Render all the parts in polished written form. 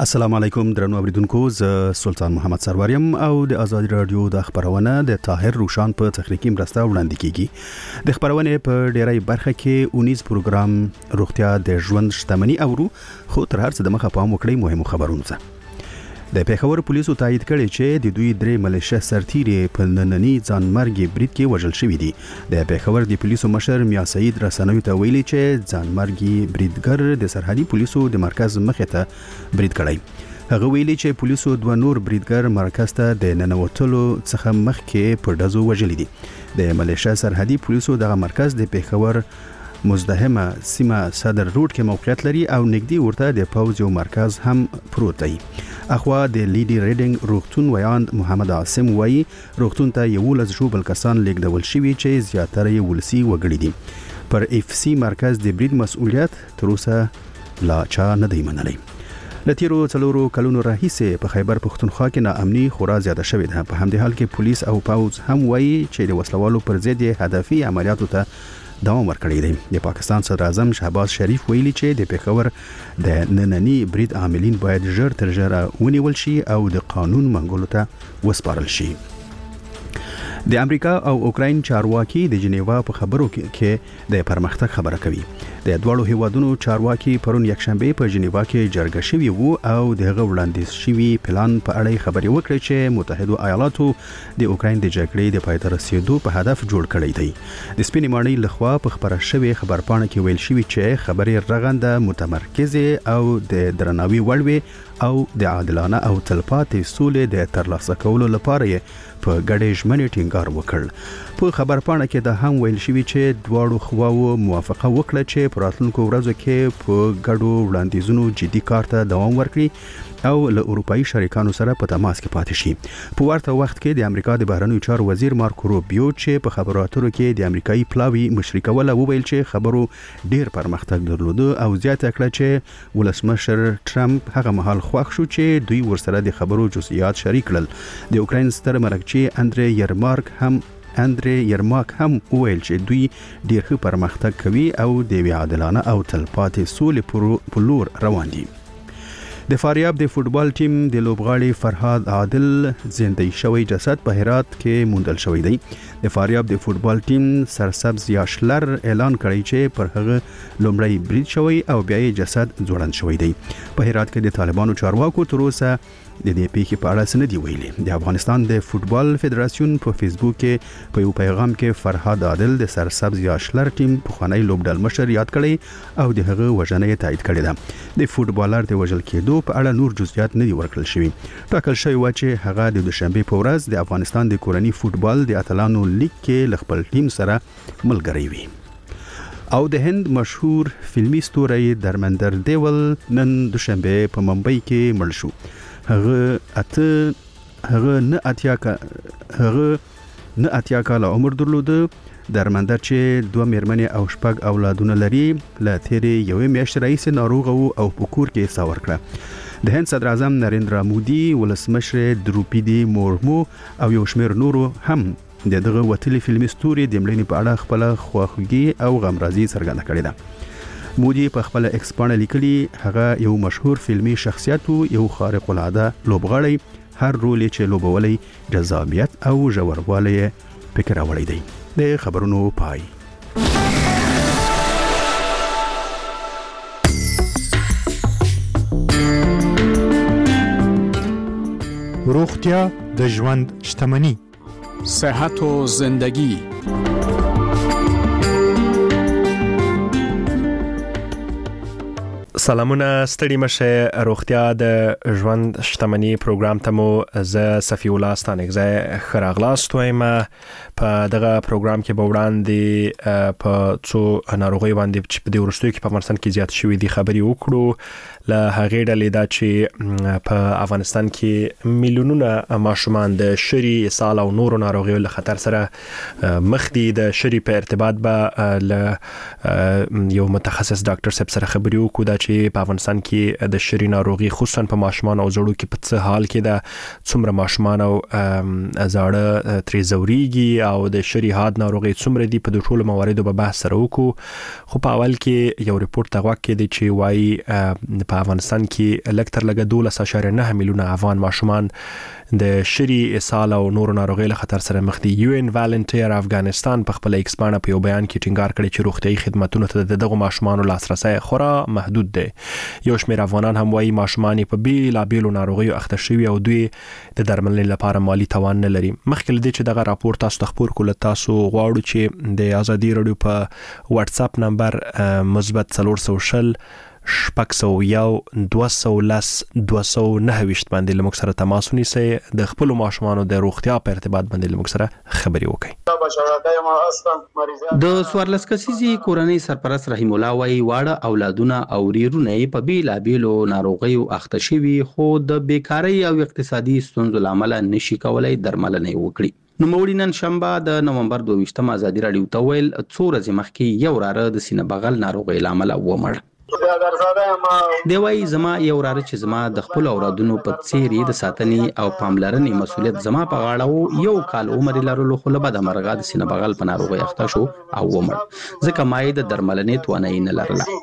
السلام علیکم درنو اوریدونکو، ز سلطان محمد سروریم او د آزاد رادیو د خبرونه د طاهر روشان په تخنیکی مرسته وړاندې کیږي. د خبرونه په ډیری برخه کې 19 پروګرام روغتیا د ژوند شتمنۍ اورو، خو تر هر څه د مخه پام وکړئ مهمو خبرونو ته. د پیښور پولیسو تایید کړي چې د دوی درې ملیشه سرتیري په نننی ځانمرګي برید کې وژل شوي دي. د پیښور د پولیسو مشر میا سعید رسنوي ته ویلي چې ځانمرګي بریدګر د سرحدي پولیسو د مرکز مخې ته برید کړی. هغه ویلي چې پولیسو دوه نور بریدګر مرکز ته د ننوتلو څخه مخکې په ډزو وژلي دي. د ملیشه سرحدي پولیسو دغه مرکز د پیښور مزدحمه سیمه صدر روډ کې موقعیت لري او نږدې ورته د پوځ یو مرکز هم پروت دی. اخوا د لیډي ریډینګ روغتون ویاند محمد عاصم وایي روغتون ته 11 ژوبل کسان لیږدول شوي چې زیاتره یې ولسي وګړي دي. پر اف سی مرکز د برید مسؤلیت تر اوسه لا چا نه دی منلی. لتیرو څلورو کلونو راهیسې په خیبر پښتونخوا کې ناامني خورا زیاته شوې ده. په همدې حال کې پولیس او پوځ هم وایي چې د وسلوالو پر ضد هدفي عملیاتو ته دوام ورکړی دی. د پاکستان صدر اعظم شهباز شریف ویلي چې د پیښور د نننی برید عاملین باید ژر تر ژره ونیول شي او د قانون منګولو ته وسپارل شي. د امریکا او اوکراین چارواکي د جنیوا په خبرو کې د پرمختګ خبره کوي. د دوړو هیوادونو چارواکي پرون یکشنبه په جنیوا کې جرګه شوي وو او دغه وړاندیز شوي پلان په اړه خبرې وکړې چې متحده ایالاتو د اوکراین د جګړې د پای ته رسیدو په هدف جوړ کړی دی. د سپینې ماڼۍ لخوا په خبره شوی خبرپاڼه کې ویل شوی چې خبرې رغنده متمرکزه او د درناوي وړ او د عادلانه او تلپاتې سولې د ترلاسه کولو لپاره په ګډې ژمنې ټینګار وکړ. په خبرپاڼه کې د هم ویل شوی چې دواړو خواو موافقه وکړه چې په راتلونکو ورځو کې په ګډو وړاندیزونو جدي کار ته دوام ورکړي او له اروپایي شریکانو سره په تماس کې پاتې شي. په ورته وخت کې د امریکا د بهرنیو چارو وزیر مارکو روبیو چې په خبرو اترو کې د امریکایي پلاوی مشري کوله وویل چې خبرو ډیر پرمختګ درلوده او زیاته کړه چې ولسمشر ټرمپ هغه مهال خوښ شو چې دوی ورسره د خبرو جزئیات شریک کړل. د اوکراین ستر مرکچی اندری یرماک هم ویل چې دوی ډیر ښه پرمختګ کوي او د عادلانه او تلپاتې سولې په لور روان دي. د فاریاب د فوتبال ټیم د لوبغاړي فرهاد عادل زنده‌ای شوی جسد په هرات کې موندل شوی دی. د فاریاب د فوتبال ټیم سرسبز یاشلر اعلان کړی چې پر هغه لومړی برید شوی او بیا یې جسد ځوړند شوی دی. په هرات کې د طالبانو چارواکو تر اوسه د دې پیښې په اړه څه نه دی ویلي. د افغانستان د فوتبال فدراسیون په فیسبوک کې په یو پیغام کې فرهاد عادل د سرسبز یاشلر ټیم پخوانی لوبډل مشر یاد کړی او د هغه وژنې تایید کړې ده. د فوتبالر د وژل کېدو په اړه نور جزئیات نه دي ورکړل شوي. ټاکل شوی و چې هغه د دوشنبه په ورځ د افغانستان د کورنی فوتبال د اتلانو لیګ کې ل خپل ټیم سره ملګری وي. او د هند مشهور فلمي ستوری درمندر دیول نن دوشنبه په ممبئی کې مړ شو. هغه نه اتیا کاله عمر درلوده. درمندر چې 2 میرمنې او 6 اولادونه لري له تیرې یوې میاشتې راهیسې ناروغ او په کور کې ساه ورکړه. د هند صدر اعظم نریندرا مودي، ولسمشر دروپیدي مورمو او یو شمېر نورو هم دغه وتلي فلمي ستوري د مړینې په اړه خپل خواخوږي او غمرازي څرګنده کړې ده. مودي په خپل ایکس پاڼه لیکلي هغه یو مشهور فلمي شخصیت او یو خارق العاده لوبغاړی، هر رول چې لوبولای جذابیت او ژوروالی فکر راوړی دی. د خبرونو پای. روغتیا د ژوند شتمنۍ. صحت و زندگی. سلامونه، ستړي مشه. روغتیا د ژوند شتمنۍ پروګرام ته مو زه صفی الله ستانکزی خراغلاست وایم. په دغه پروګرام کې به وړاندې په څو ناروغي باندې چې په دې ورستو کې په افغانستان کې زیات شوې دي خبرې وکړو. له هغې ډلې دا چې په افغانستان کې میلیونونه ماشومان د شری، اسهال او نورو ناروغیو له خطر سره مخ دي. د شری په ارتباط به له یو متخصص ډاکټر صاحب سره خبرې وکړو دا چې کې په افغانستان کې د شری ناروغي خصوصا په ماشومان او زړو کې په څه حال کې ده، څومره ماشومان او زاړه ترې زوريږي او د شری حاد ناروغي څومره دي، په ټولو مواردو په بحث سره وکړو. خو په اول کې یو ریپورت تغوا کې دی چې وايي په افغانستان کې لکتر لګه 12.9 میلیونه افغان ماشومان د شری اسهال او نور ناروغي له خطر سره مخ دي. یو ان والنټیر افغانستان په خپل ایکس باندې په یو بیان کې ټینګار کړی چې روغتيایي خدماتو ته دغه ماشومان لاسرسي خورا محدود دی. یو شمېر افغانان هم وايي ماشومان په بیلابیلو ناروغیو اخته شوي او دوی د درملنې لپاره مالی توان نه لري. مخکې لدې چې دغه راپور تاسو ته خبر کول، تاسو غواړو چې د ازادي رادیو په واتس اپ نمبر مثبت 400 شپږ 210 209 باندې لمک سره تماس ونیسئ، د خپل ماشومانو د روغتیا په ارتباط باندې لمک سره خبري وکړئ. د 14 کسیزي کورنۍ سرپرست رحیم الله وايي واړه اولادونه او ریرونه په بیلابیلو ناروغیو اخته شوي، خو د بیکاری او اقتصادي ستونزو لامل نشي کولای درملنه وکړي. نو موړي نن شنبه د نومبر 22 ازادي رادیو ته ویل څو ورځې مخکې یو راره د سینه بغل ناروغي لامل ومړ. دی وايي زما یو راره چې زما د خپل اولادونو په څیرې د ساتنې او پاملرنې مسولیت زما په غاړه وو. یو کال عمر لرلو خو له بده مرغه د سینه بغل په ناروغي اخته شو او ومړ، ځکه ما یې د درملنې توانایي نه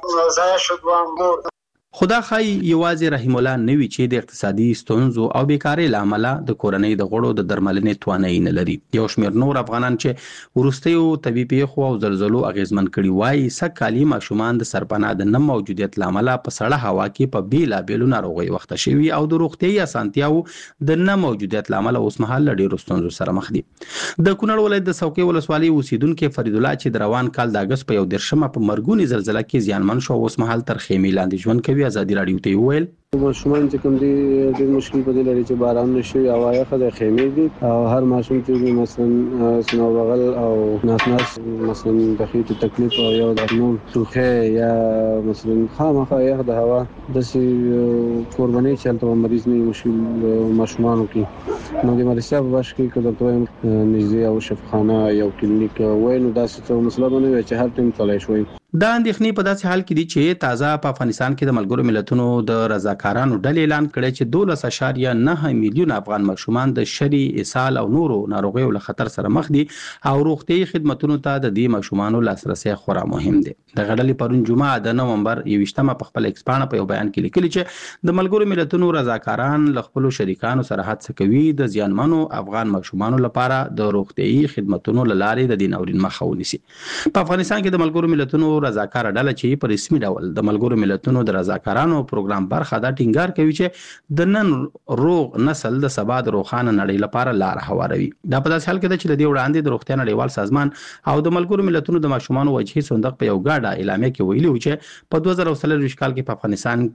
لرله. خدا خای یوازې رحیم الله نوی چې د اقتصادي ستونزو او بیکاری لامل د کورنۍ د غړو د درملنې توانایي نه لري. یو شمېر نور افغانان چې ورستیو طبي پیښو او زلزلو اغیزمن کړي وایي سکهالي ماشومان د سرپناه د نه موجودیت لامل په سړه هوا کې په بیلابیلو ناروغي وخته شوي او د روغتيایي اسانتیاو د نه موجودیت لامل اوس مهال ډېر ستونزو سره مخ دي. د کونړ ولایت د څوکۍ ولسوالۍ اوسیدونکو فرید الله چې د روان کال د اگست په 11 په مرګونی زلزلہ کې زیانمن شو، اوس مهال تر خیمې لاندې ژوند کوي. ازادي رادیو ته ویل ماشومان چې کوم دي ډېر مشکل په دې لري چې باران نشي او هغه د خیمې دي او هر ماشوم چې مثلا سنو بغل او ناس مثلا د خېټې تکلیف او یو د نور توخه یا مثلا خامخا یخ د هوا د سي قرباني چلته مریض نه مشکل ماشومان کې نو د مرسته په باش کې کله ته نږدې او شفاخانه یو کلینیک وینو داسې څه مسله باندې چې هر ټیم تلای شوی. دا اندېښنې په داسې حال کې دي چې تازه په افغانستان کې د ملګرو ملتونو د رضاکارانو ډلې اعلان کړی چې 12.9 میلیون افغان ماشومان د شری اسهال او نورو ناروغیو له خطر سره مخ دي او روغتيایي خدماتو ته د دې ماشومانو لاسرسي خورا مهم دي. د غړلې پرون جمعه د نومبر 21 په خپل ایکسپانه په یو بیان کې لیکلي چې د ملګرو ملتونو رضاکاران له خپل شریکانو سره هڅه کوي د ځانمنو افغان ماشومانو لپاره د روغتيایي خدماتو لارې د دین اورین مخه ونیسي. په افغانستان کې د ملګرو ملتونو رضاکار ډله چې په رسمي ډول د ملګرو ملتونو د رضاکارانو پروګرام برخه دا ټینګار کوي چې د نن روغ نسل د سبا د روښانه نړۍ لپاره لار هواروي. دا په داسې حال کې چې د دې وړاندې د روغتیا نړیوال سازمان او د ملګرو ملتونو د ماشومانو وجهي صندوق په یو ګډه اعلامیه کې ویلي و چې په 2023 کال کې په افغانستان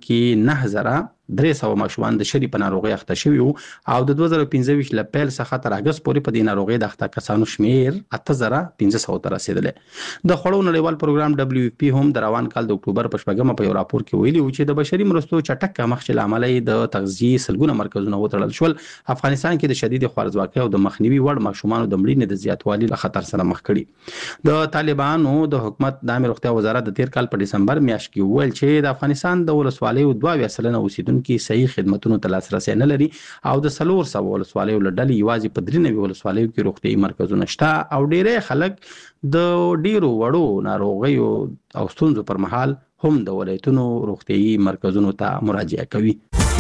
کې 9300 ماشومان د شری په ناروغي اخته شوي او د 2015 ل پیل څخه تر اگست پورې په دې ناروغي د اخته کسانو شمیر 8500 ته رسیدلی. د خوړو نړیوال پروګرام WFP هم د روان کال د اکتوبر په 14 په یو راپور کې ویلي و چې د بشري مرستو چټک کمښت لامل د تغذیه سلګونه مرکزونه وتړل شول. افغانستان کې د شدید خوارځواکۍ او د مخنیوي وړ ماشومانو د مړینې د زیاتوالي له خطر سره مخ کړي. د طالبانو د حکومت د عامه روغتیا وزارت د 13 کال په دسمبر میاشت کې ویل چې د افغانستان د ولسوالیو 2% اوسیدونکو کې صحیح خدماتو ته لاسرسي نه لري او د 400 ولسوالیو لړل یوازې په 93 ولسوالیو کې روغتيایي مرکزونه شته او ډېری خلک د ډیرو وړو ناروغیو او ستونزو پر مهال هم د ولایتونو روغتيایي مرکزونو ته مراجعه کوي.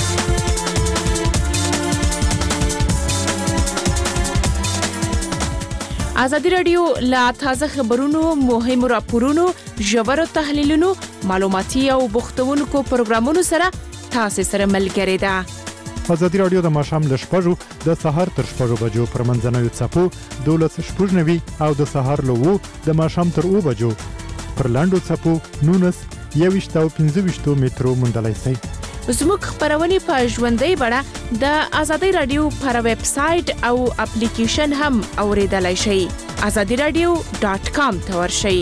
ازادي رادیو لا تازه خبرونو، مهمو راپورونو، ژورو تحلیلونو، معلوماتي او بوختونکو پروګرامونو سره تاسو سره ملګری ده. ازادي رادیو د ماښام ل 6 د سحر تر 6 بجو پر منځنوي څپو 12:00 او د سحر له 2 د ماښام تر 2 بجو پر لاندو څپو 19 او 15 مترو مندلای سي. زموږ خبرونه په ژوندۍ بڼه د ازادي رادیو پر ویب سټ او اپلیکیشن هم اوریدلای شئ. azadiradio.com ته ورشئ.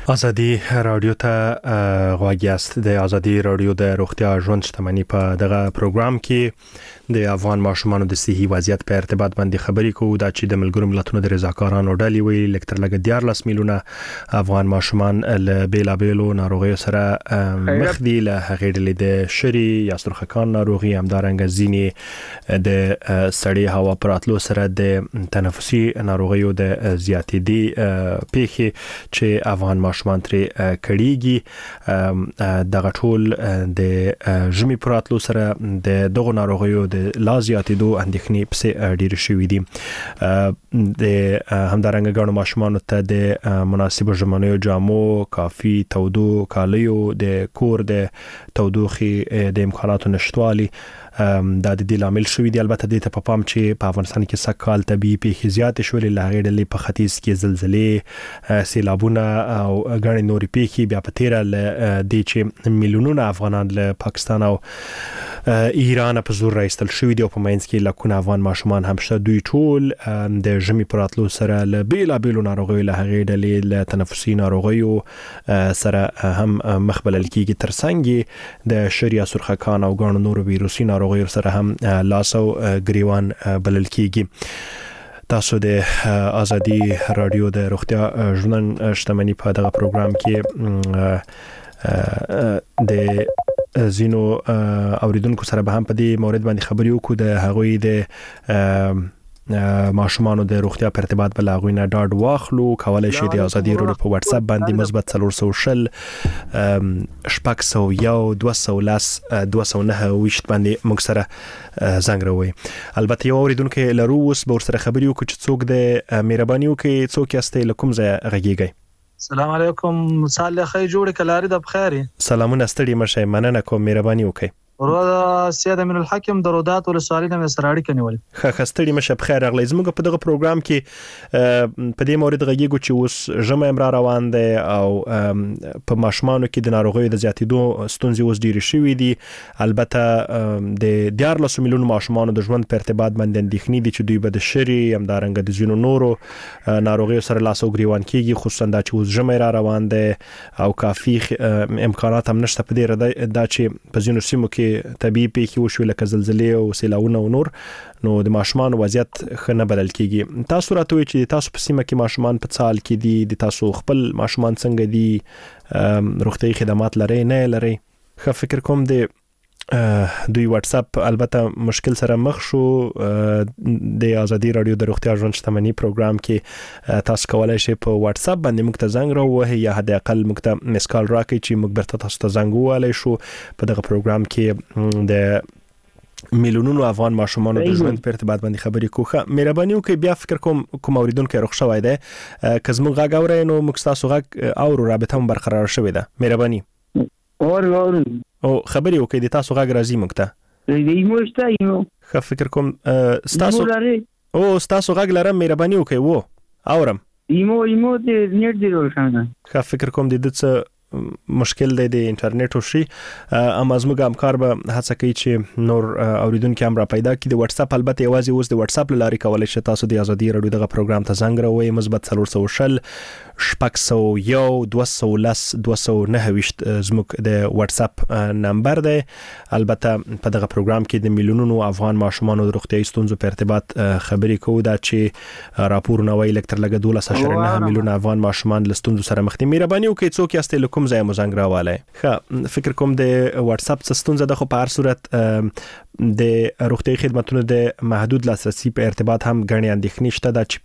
ازادي رادیو ته غواړئ د ازادي رادیو د روغتیا ژوند شتمنۍ په دغه پروګرام کې د افغان ماشومانو د صحي وضعیت په ارتباط باندې خبرې کوو دا چې د ملګرو ملتونو د رضاکارانو ډلې ویلي لکتر لګ 14 میلیونه افغان ماشومان له بیلابېلو ناروغیو سره مخ دي له هغې ډلې د شری یا سرخکان ناروغي همدارنګه ځینې د سړې هوا پراتلو سره د تنفسي ناروغیو د زیاتېدي پیښې چې افغان ماشومان ترې کړيږي دغه ټول د ژمي پراتلو سره د دغه ناروغیو د لازیاتېدو اندېښنې پسې ډېر شوې دي د همدارنګه ګڼو ماشومانو ته د مناسب ژمنیو جامو کافي تودو کالیو د کور د تودوخې د امکاناتو نشټوالي دا د دې لامل شوې دي البته د ته پام چې په افغانستان کې سکهال طبي پیښې زیات شولې لغړې ډلې په ختیځ کې زلزلې سیلابونه او غړي نوري پیښې بیا په تیر ل د چې میلیونونه افغانان له پاکستان او ایران په زور راځل شوې دي او په مینس کې لکونه افغان ماشومان هم شته دوی ټول د ژمي پراتلو سره له بیلابېلو ناروغیو له هغې ډلې له تنفسي ناروغیو سره هم مخبلل کیږي ترڅنګ د شریا سرخکان او غړو نورو ویروسي ناروغیو سره هم لاسو گریوان بلل کیږي تاسو د ازادي رادیو د روغتیا ژوند شتمنۍ په دغه پروګرام کې د زینو اوریدونکو سره به هم په دې مورید باندې خبرې وکړو د هغوی د ماشومانو د روغتیا په ارتباط بل هغوی نه ډاډ واخلو کولای شي د ازادي رادیو په واتس اپ باندې مثبت 400 شپږ 210 209 وشت باندې موږ سره زنګ راوي البته یو اوریدونکو لرو اوس به سره خبرې وکړو چې څوک د مهرباني وکړي څوک یاستئ لکم ځای غږیږي السلام علیکم صالح خی جوړ کلاری د بخیر سلامونه ستړي مشه مننه کوم مهرباني وکړئ ورو سید امین الحکم درودات ول سوالین مې سره اړیکه نیول خستړي مشه بخیر اغلی زموږ په دغه پروګرام کې په دې مورید غږیږو چې اوس ژمه امر روان دي او په ماشومانو کې د ناروغیو د زیاتېدو ستونزې اوس ډېرې شوې دي البته د 14 میلیون ماشومانو د ژوند په ارتباط باندې اندېښنې دي چې دوی به د شری همدارنګه د زینو نورو ناروغیو سره لاسو ګریوان کیږي خصوصا دا چې اوس ژمه روان دي او کافي امکانات هم نشته په دې دا چې په زینو سیمو کې طبيعي پیښې وشو لکه زلزلې او سیلاونه او نور نو د ماشومان وضعیت خنه بلل کیږي تاسو راته وی چې تاسو په سیمه کې ماشومان په څال کې دي د تاسو خپل ماشومان څنګه دي روغتي خدمات لري نه لري خو فکر کوم د دوی واتس اپ البته مشکل سره مخ شو د ازادي رادیو د روغتیا ژوند شتمنۍ پروګرام کې تاسو کولای شئ په واتس اپ باندې موږ ته زنګ راووهئ یا حد اقل موږ ته میس کال راکړئ چې موږ برته تاسو ته زنګ ووهلی شو په دغه پروګرام کې د میلیونونو افغان ماشومانو د ژوند په ارتباط باندې خبرې کوخه مهرباني وکړئ بیا فکر کوم اوریدونکو رخ شوی دی که زموږ غږ اورئ نو موږ تاسو غږ او رابطه هم برقرار شوې ده مهرباني او خبرې وکړئ د تاسو غږ راځي موږ ته ایمو خو فکر کوم تاسو غږ لرم مهرباني وکړئ و اورم ایمو د نیټ دی روښانه خو فکر کوم د څه مشکل دی د انټرنیټ او شي اما زموږ همکار به هڅه کوي چې نور اوریدونکو هم را پیدا کړي د واتس اپ البته یوازې اوس د واتس اپ لارې کولای شي تاسو د ازادي رادیو دغه پروګرام ته زنګ راوړئ مثبت 400 شپږ 210 زموږ د واتس اپ نمبر دی البته په دغه پروګرام کې د میلیونونو افغان ماشومانو د روغتیايي ستونزو په ارتباط خبرې کوو دا چې راپورونه وايي لکتر لګ 12.9 میلیون افغان ماشومان له ستونزو سره مخ دي مهرباني وکړئ څوک یاستئ کوم ځای مو زنګ راواله خو فکر کوم د واتس اپ ستونزه د خو په هر صورت د روغتیايي خدماتونو د محدود لاسرسي په ارتباط هم غني اندېښنې شته چې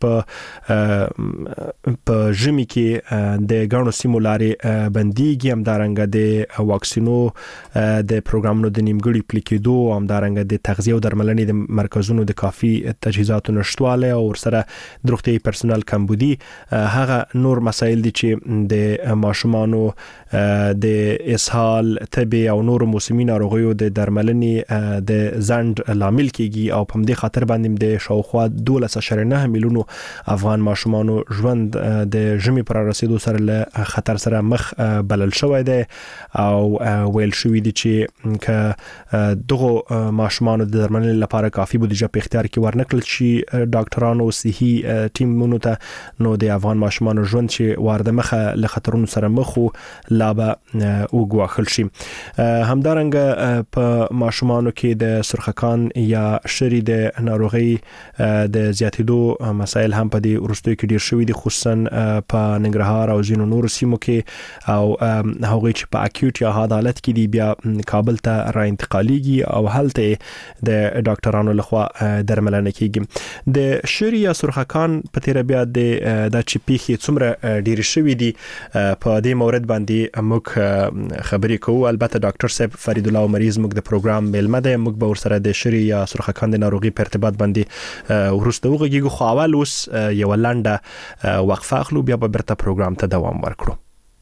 په ژمي کې د غاڼو سیمولاري بنديږي هم دارنګه د واکسینو د پروګرامونو د نیمګړي پلیکېدو هم دارنګه د تغذیه او درملنې د مرکزونو د کافي تجهیزاتو نشټواله او سره د روغتیايي پرسونل کمبودي هغه نور مسایل دي چې د ماشومانو د اسهال تبه او نور موسمي ناروغیو د درملنې د ځند لامل کیږي او په دې خاطر باندې د شاوخوا 12.9 میلیونو افغان ماشومانو ژوند د ژمي پر رسیدو سره له خطر سره مخ بلل شوی دی او ویل شوی دی چې ک دغه ماشومانو د درملنې لپاره کافي بودیجه په اختیار کې ورنکړل شي ډاکټرانو صحي ټیمونو ته نو د افغان ماشومانو ژوند چې وارده مخه له خطرونو سره مخ لا به وګواښل شي. همدارنګه په ماشومانو کې د سرخکان یا شری د ناروغي د زیاتېدو مسایل هم په دې وروستیو کې ډیر شوي دي خصوصا په ننګرهار او ځینو نورو سیمو کې او هغوی چې په اکیوټ یا حاد حالت کې دي بیا کابل ته را انتقالیږي او هلته د ډاکټرانو لخوا درملنه کیږي. د شری یا سرخکان په تیر بیا د چې پیښې څومره ډیر شوي دي په دې مورد باندې موږ خبرې کوو. البته ډاکټر صاحب فرید الله مریض موږ د پروګرام میلمه دی، موږ به ورسره د شری یا سرخکان د ناروغي په ارتباط باندې ورسته وغږیږو. خو اول اوس یو لنډه وقفه اخلو بیا به برته پروګرام ته دوام ورکړو.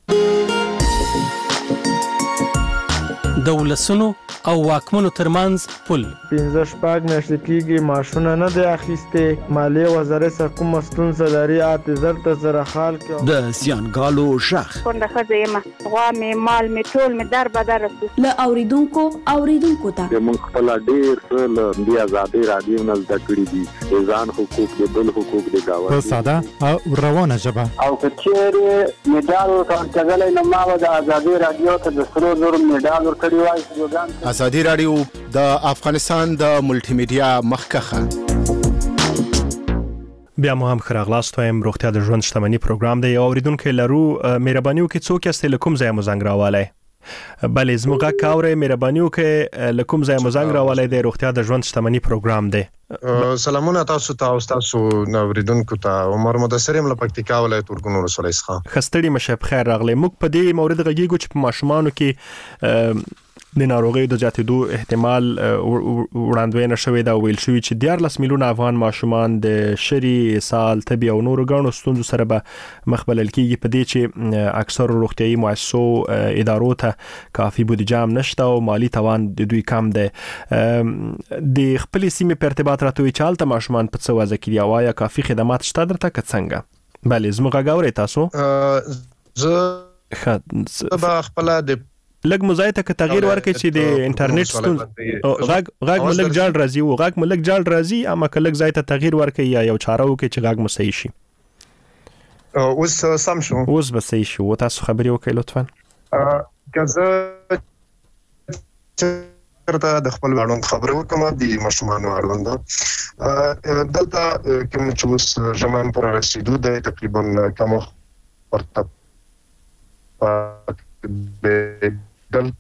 د ولسونو او واکمنو ترمنځ پل 15 میاشتې کېږي معاشونه نه دی اخیستې، مالیې وزارت څخه کومه ستونزه لري اعتذار ته زره حال کې د زیانګالو شخ څنګه ښځه یم غوا مې مال مې ټول مې در بدر رسو له اوریدونکو ته موږ خپل ډیر څه د آزادۍ رادیو نه زده کړي دي، ځان حقوق د بل حقوق د گاوه په ساده او روانه ژبه او کچېره میډال ورکړل نو ما د آزادۍ رادیو ته د سرو زر میډال ورکړی وای. ازادي رادیو د افغانستان د ملټي میډیا مخکخه. بیا مو هم خراغلاست وایم. روغتیا د ژوند شتمنۍ پروګرام دی. اوریدونکو لرو مهرباني وکړئ څوک یاست له کوم ځای مو زنګ راوالی؟ بله زموږ کاوره مهرباني وکړئ له کوم ځای مو زنګ راوالی دی. روغتیا د ژوند شتمنۍ پروګرام دی. سلامونه تاسو ته او تاسو اوریدونکو ته. عمر مدثر یم له پکتیکا ولایت ورګون ولسوالۍ څخه. خستړي مشه بخیر راغلی. موږ په دې مورد غږیږو چې په ماشومانو کې د ناروغیو د زیاتېدو احتمال وړاندوینه شوې ده او ویل شوي چې 14 میلیونه افغان ماشومان د شری، اسهال، تبې او نورو ګڼو ستونزو سره به مخ بلل کېږي په دې چې اکثر روغتیایي مؤسسو ادارو ته کافي بودیجه هم نشته او مالی توان د دوی کم دی. د خپلې سیمې په ارتباط راته وایي چې هلته ماشومان په څه وضع کې دي او آیا کافي خدمات شته درته که څنګه؟ بله زموږ غږ اورئ تاسو؟ زه به خپله د لګ مزای ته تغییر ورکړي چې د انټرنیټ ستونزه غږ ملک جال راځي او غږ ملک جال راځي اما کله ځای ته تغییر ورکړي یا یو چاره وکړي چې غږ مو صحیح شي. اوس سم شو، اوس به صحیح شو. تاسو خبرې وکړئ لطفا. که زه د خپل اړوند خبرې وکړم د ماشومانو اړوند دلته کوم چې اوس ژمن پر رسیدو د تقریبا کوم ورته دل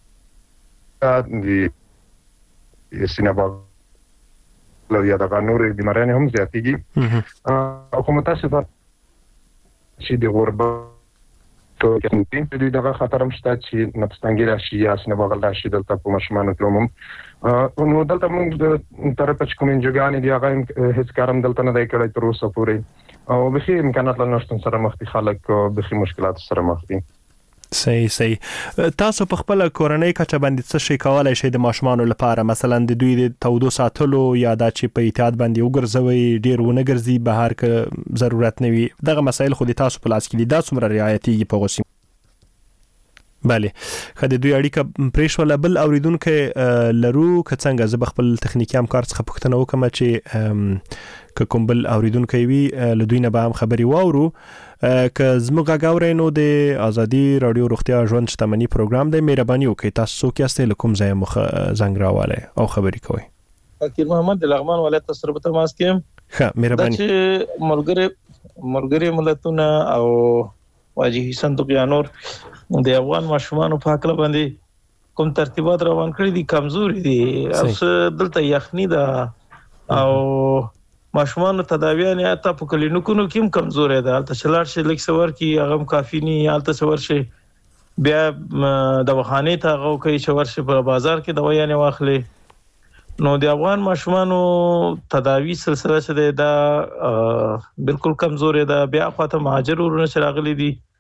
د سینابا لویا د نور بیمارانو هم زیاتېږي او کومه تاسو چې د غربت کې د دغه خطر هم شته چې نفسانګي راشي یا سینابا راشي دلته په ماشومانو کې نو دلته موږ د طرف چې کوم انجګان دي هغه هیڅ کارم دلته نه دی کړی تر اوسه پورې او به هیڅ امکانات لا نشته سره مخ دي خلک به هیڅ مشکلات سره مخ دي. صحیح. تاسو په خپل کورنۍ کچه باندې څه شي کولای شئ د ماشومانو لپاره مثلا د دوی د تودو ساتلو یا دا چې په احتیاط باندې وګرځوي ډیر ونه ګرځي بهر که ضرورت نه وي دغه مسایل خو د تاسو په لاس کې دي دا څومره رعایتېږي په غوسیم؟ بله خدای دوی اړیکه پریښوله. بل اوریدونکو لرو که څنګه زه خپل تخنیکی همکار څخه پوښتنه وکم چې که کوم بل اوریدونکو وي له دوی نه به هم خبرې واورو. که زموږ غاورې نو د ازادي رادیو روغتیا ژوند شتمنۍ پروګرام دی. مهرباني وکړئ تاسو څوک یاست له کوم ځای مخ زنګ راوالی او خبرې کوئ؟ فقیر محمد د لغمان ولایت سره په تماس کې یم. ښه مهرباني. دا چې ملګری ملتونه او واجهي صندوق یا نور د افغان ماشومانو په حق باندې کوم ترتیبات روان کړی دي کمزوري دي او دلته یخني ده او ماشومان تداویان یا تا په کلینیکونو کې هم کمزورې ده. البته چلار شي لیک سور کې هغه کافي نه البته سور شي بیا د وخانه ته هغه کوي چې ورشي په بازار کې دوا یې واخلي. نو د افغان ماشومانو تداوی سلسله چې دا بالکل کمزورې ده. بیا خاطر مهاجر ورونه شراغلي دي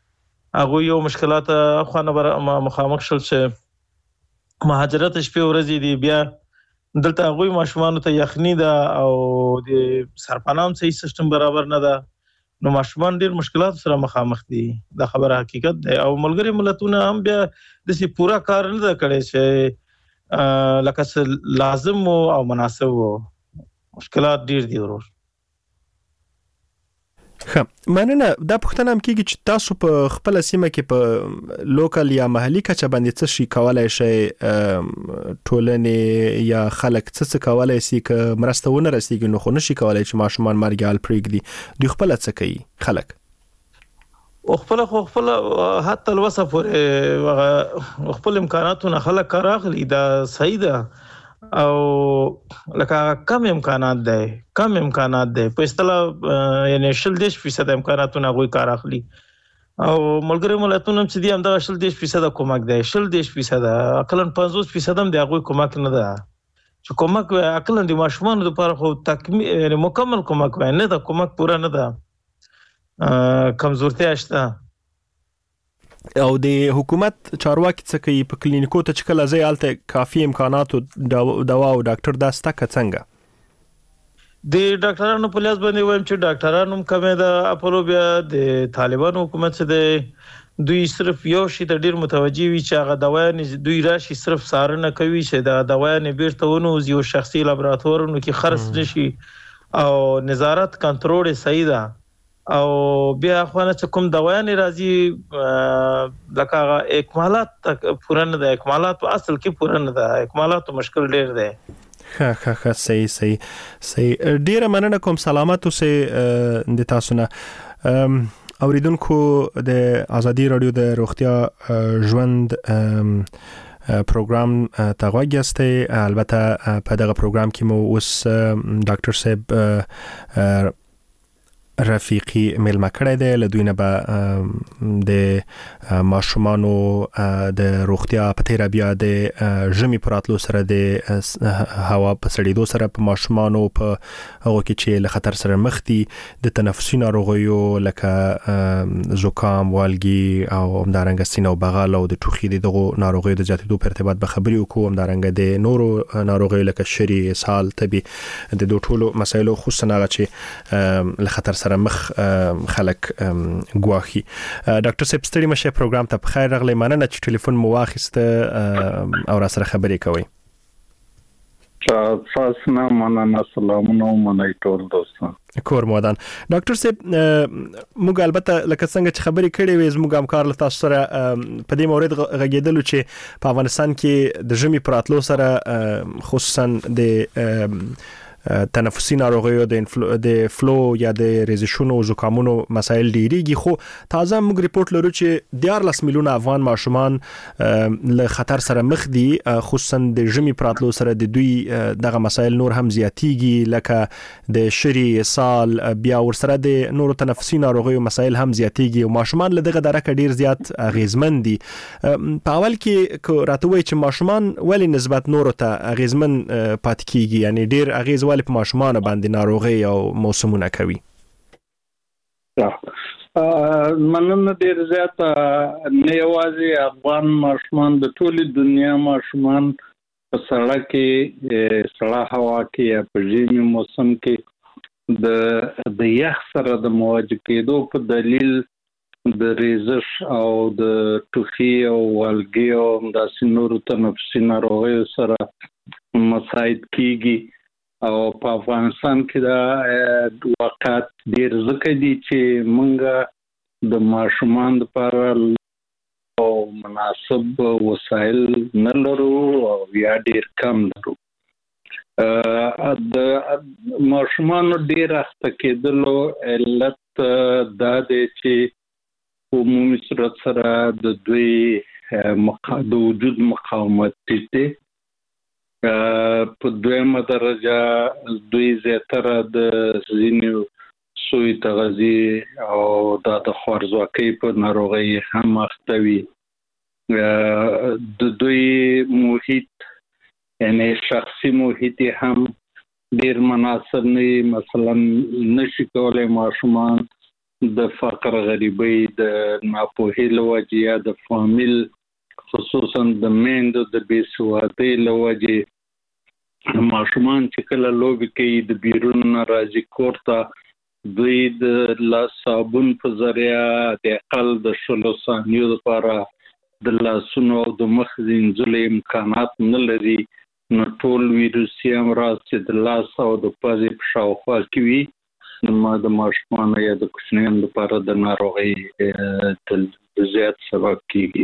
هغه یو مشکلات خوانه مخامخ شول چې مهاجرت شپې ورځې دي، بیا دلته هغه ماشومان ته یخنی ده او د سرپنام صحیح سیستم برابر نه ده، نو ماشومان ډیر مشکلات سره مخامخ دي. دا خبره حقیقت ده او ملګری ملتونه هم بیا د سی پورا کار نه کړي چې لکه لازم او مناسب وو. مشکلات ډیر دي ورور. مننه. دا پوښتنه هم کیږي چې تاسو په خپل سیمه کې په لوکل یا محلي کچه باندې څه شي کولای شئ، ټولنې یا خلک څه کولای شي که مرسته ونه رسیږي نو خو نشي کولای چې ماشومان مرګ پرېږدي، دوی خپل څه کوي خلک؟ خپل حتی الوسه پورې خپل امکاناتونه خلک کار اخلي، دا صحیح ده او لکه کم امکانات ده په اصطلاح یعنی 10% امکاناتونه غوي کار اخلي او ملګری ملتونه چې دي هم دا 10% کومک ده، 10% عقلن 50% هم دی غوي کومک نه ده چې کومک عقلن د ماشومان لپاره خو تکمیل یعنی مکمل کومک نه ده، کومک پورا نه ده، کمزورتیا شته. او د حکومت چارواکي څه کوي په کلینیکو ته چې کله ځای الته کافي امکانات او دوا او ډاکټر داسته څنګه؟ د ډاکټرانو په لاس باندې وایم چې ډاکټرانو کمه ده اپلو بیا د طالبانو حکومت څخه د دوی صرف یو شی ته ډیر متوجي وي چې هغه دوايان دوی راشي صرف سارنه کوي چې دا دوايان بیرته ونه یو شخصي لابراتوارونو کې خرڅ نشي او نظارت کنټرول صحیح ده او بیا خوانه چې کوم دوايان راځي لکه اکمالات پوره نه ده، اکمالات په اصل کې پوره نه ده، اکمالات مشکل ډیر ده. ښه صحیح. ډیره مننه کوم. سلامت اوسئ د تاسو نه. اوریدونکو د ازادي رادیو د روغتیا ژوند پروګرام ته غوږیاستئ. البته په دغه پروګرام کې مو اوس ډاکټر صاحب رفیقی میلمه کړی دی، له دوی نه به د ماشومانو د روغتیا په تیره بیا د ژمي په راتلو سره د هوا په سړېدو سره په ماشومانو په هغو کې چې له خطر سره مخ دي د تنفسي ناروغیو لکه زکام، والګي او همدارنګه سینه او بغل او د ټوخي دغو ناروغیو د زیاتېدو په ارتباط به خبرې وکړو، همدارنګه د نورو ناروغیو لکه شری، اسهال، تبي د دوه ټولو مسایلو خصوصا هغه چې له خطر سره مخ خلک ګواخي. ډاکټر صاحب ستړي مشه پروګرام ته په خیر راغلی. مننه چې ټلیفون مو واخیسته او را سره خبرې کوي. تاسو نه مننه. سلامونه منئ ټول دوستان. کور مودان. ډاکټر صاحب موږ البته لکه څنګه چې خبرې کړې وې زموږ همکار له تاسو سره په دې مورید غږېدلو چې په افغانستان کې د ژمي پر راتلو سره خصوصا د تنفسي ناروغیو د فلو یا د ریزشونو او زکامونو مسایل ډیریږي، خو تازه موږ ریپورت لرو چې 14 میلیونه افغان ماشومان له خطر سره مخ دي، خصوصا د ژمي پراتلو سره د دوی دغه مسایل نور هم زیاتیږي لکه د شری، اسهال، بیا ورسره د نورو تنفسي ناروغیو مسایل هم زیاتیږي او ماشومان له دغه درکه ډیر زیات اغیزمن دي. په اول کې راته وایي چې ماشومان ولی نسبت نورو ته اغیزمن پاتې کیږي، یعنی ډیر اغیز ولی په ماشومان باندې ناروغي او موسمونه کوي؟ مننه ډیر زیات. نه یوازې افغان ماشومان، د ټولې دنیا ماشومان په سړک کې، سړه هوا کې یا په ژمي موسم کې د یخ سره د مواجه کېدو په دلیل د ریزش او د ټوخي او والګي او داسې نورو تنفسي ناروغیو سره مساعد کیږي او په افغانستان کې دا واقعات ډیر ځکه دي چې موږ د ماشومان لپاره او مناسب وسایل نه لرو او یا ډیر کم لرو. د ماشومانو ډیر اخته کېدلو علت دا دی چې عمومي صورت سره د دوی د وجود مقاومت ټیټ دی. په دویمه درجه دوی زیاتره د ځینو سوی تغذیه او د خوارځواکۍ په ناروغۍ هم اخته وي. د دوی محیط یعنی شخصي محیط هم ډیر مناسب نه، مثلا نشي کولای ماشومان د فقر غریبۍ د ناپوهۍ له وجې یا د فامیل خصوصا د میندو د بېسوادۍ له وجې ماشومان چې کله لوبې کوي د بیرون نه راځي کور ته دوی د لاس صابون په ذریعه د اقل د 16 ثانیو لپاره د لاسونو او د مخ وینځلو امکانات نه لري نو ټول ویروسي امراض چې د لاس او د پزې په شاوخوا کې وي نو د ماشومانو یا د کوچنیانو لپاره د ناروغۍ د زیات سبب کیږي.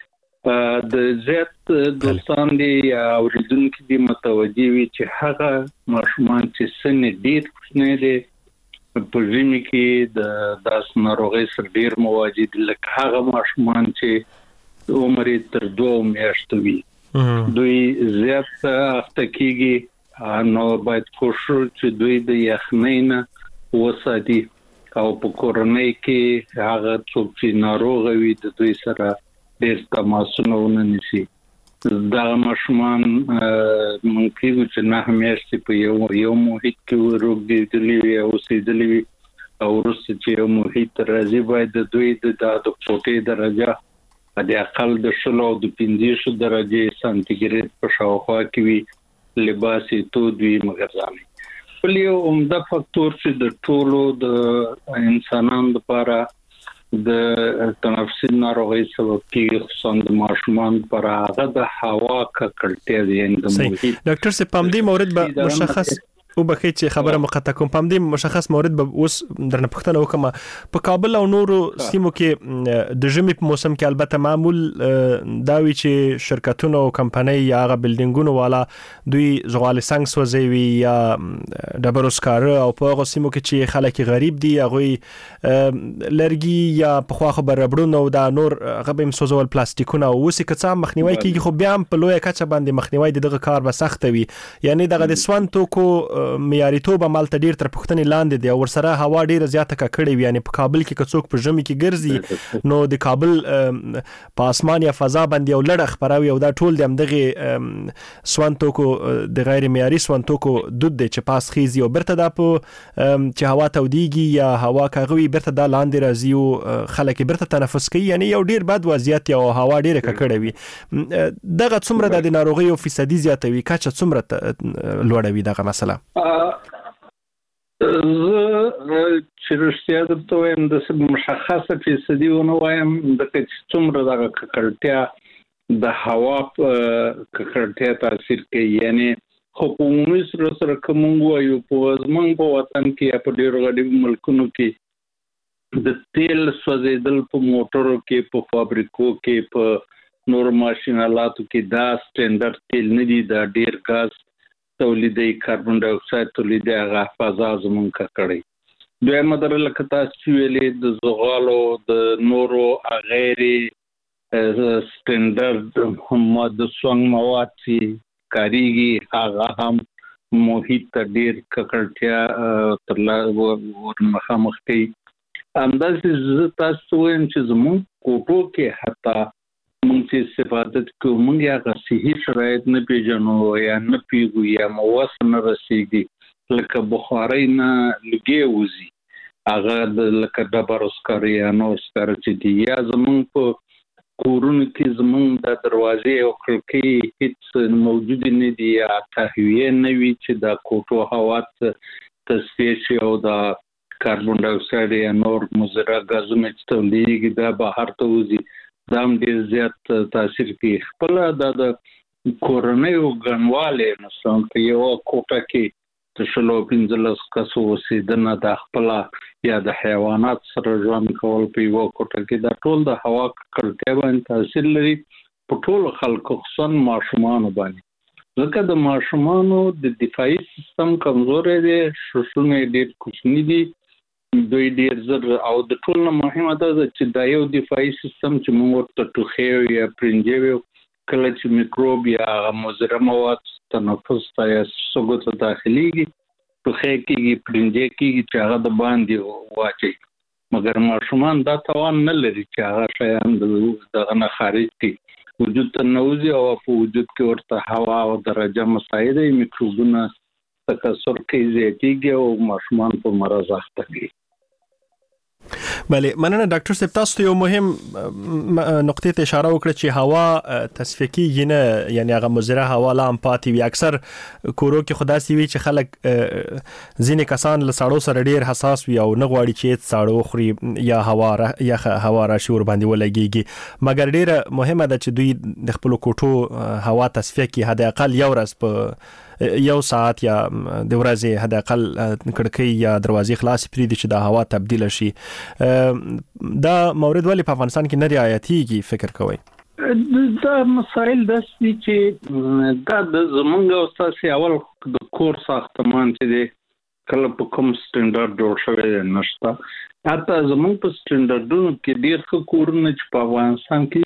د زیات دوستان دي یا اوریدونکو دي متوجي وي چې هغه ماشومان چې سن ډیر کوچنی دي په ژمي کې د داس ناروغۍ سره ډیر مواجه دي لکه هغه ماشومان چې عمر تر 2 میاشتو وي دوی زیات اخته کیږي نو باید کوشش چې دوی د یخنۍ نه وساتي او په کورنۍ کې هغه څوک چې ناروغ وي د دوی سره ډېر تماسونه ونیسي. دا ماشومان ممکن چې نه میاشتې په یو محیط کې روغېدلي او اوسېدلي وي او وروسته چې یو محیط راځي باید د دوی د کوټې درجه د اقل د 16 او د 15 درجه سانتیګریډ په شاوخوا کې وي لباس تود وي مګر ځاني بل یو عمده فاکتور چې د ټولو د انسانانو لپاره د تنفسي ناروغۍ سبب کیږي خصوصا د ماشومان پر هغه د هوا ککړتیا دی د محیط. ډاکټر صاحب په دې مورد به مشخص او بخې چې خبره مقطع کوم په دې مشخص مورد به اوس درنه پښتنه وکم په کابل او نورو سیمو کې د ژمي په موسم کې البته معمول داوی چې شرکتونه او کمپنۍ یا غ بلډینګونو والا دوی زغال سنگ سوځوي یا ډبروسکار او په هغه سیمو کې چې خلک غریب دي هغه لرګي یا په خوا خبر ربړونه او د نور غبم سوزول پلاستیکونه او وسې کڅا مخنیوي کیږي خو بیا په لوی کچه باندې مخنیوي دغه کار به سخت وي یعنی دغه د سوان توکو معیاریتوب مالته ډیر تر پښتنې لاندې دی او ورسره هوا ډیره زیاته کړې وي یعنی په کابل کې کڅوک په ژمي کې ګرځي نو د کابل په اسمان یا فضا باندې یو لړ خبروي او دا ټول د همدغه سوان توکو د غیر معیاري سوان توکو دود دی چې پاس خيزي او برته د په چې هوا توديږي یا هوا کاغوي برته د لاندې راځي او خلک برته تنفس کوي یعنی یو ډیر بد وضعیت او هوا ډیره کړې وي دغه څومره د ناروغي او فیصدي زیاتوي کچه څومره لوړوي دغه مسله. چې رښتیا درته وایم د مشخصه فیصدي ونه وایم د څومره دغه ککړتیا د هوا ککړتیا تاثیر کوي یعنی خو په عمومي سره کوم وایو په زمونږ په وطن کې یا په ډیرو غړي ملکونو کې د تیل سوځیدل په موټرو کې په فابریکو کې په نور ماشینالاتو کې دا سټانډرډ تیل نه دي دا ډیر غاز تولیدي کاربن ډای اکساید تولیدي هغه فضا زمونږ کړی دوی مدار لکه تاسو ویلې د زغالو د نورو غیر سټانډرډ هم د څنګه مواد چې کاریږي هغه هم محیط ډیر ککړتیا تر لا ورمخامخ کوي اندازې تاسو وایم چې زمونږ کوټو کې حتی مونږ چې استفاده کوو مونږ هغه صحیح شرایط نه پیژنو یا نه پیګو یا موس نه رسیږي لکه بخاري نه لګي وزي هغه د لکه ډبروسکار یا نورسکار چې دی یا زمونږ په کورونو کې زمونږ د دروازې او کړکۍ هیڅ موجود نه دي یا تهویه نه وي چې د کوټو هوا تصفیه شي او د کاربن ډای اکساید یا نور مضر غازونه چې تولیدېږي دا بهر ته وزي دا هم ډیر زیات تاثیر کوي خپل د کورنۍ غنواله مثلا په یو کوټه کې د 15 کسو اوسېدنه د خپل یا د حیوانات سره ژوند کول په یو کوټه کې د ټول د هوا ککړتیا باندې تاثیر لري په ټول خلکو خصوصا ماشومان باندې ځکه د ماشومانو د دفاعي سیستم کمزوري دی شوشونه ډیر کوچني دي دوی ډیر زر او د ټول نه مهمه ده چې دا یو دفاعي سیستم چې موږ ورته ټوخي یا پرنجوي کله چې میکروب یا مضر مواد تنفس ته یا سږو ته داخليږي ټوخي کېږي پرنجي کېږي چې هغه د باندې واچي مګر ماشومان دا توان نه لري چې هغه شیان دغه نه خارج کړي وجود ته نوځي او په وجود کې ورته هوا او درجه مساعده میکروبونه تکثر کوي زیاتیږي او ماشومان په مرض اخته کیږي. بله مننه ډاکټر صاحب تاسو یو مهم نقطې ته اشاره وکړه چې هوا تصفیه کیږي نه یعنی هغه مزره هوا لا هم پاتې وي اکثر کورو کې خدا سي وي چې خلک ځینې کسان له ساړو سره ډیر حساس وي او نه غواړي چې ساړو خوري یا هوا راشي ور باندې ولګيږي مګر ډیره مهمه ده چې دوی د خپل کوټو هوا تصفیه کړي حد اقل یو ورځ په یو ساعت یا د ورځې حد اقل کړکۍ یا دروازې خلاص پریږدي چې د هوا تبدیل شي دا مورد ولی په افغانستان کې نه رعایتيږي فکر کوئ دا مسائل د چې دا د زمونږ او تاسو اول د کور ساختمان چې دی کله په کوم سټانډرډ جوړ شوی نشته حتی زمونږ په سټانډرډونو کې ډیر ښه کورونه چې په افغانستان کې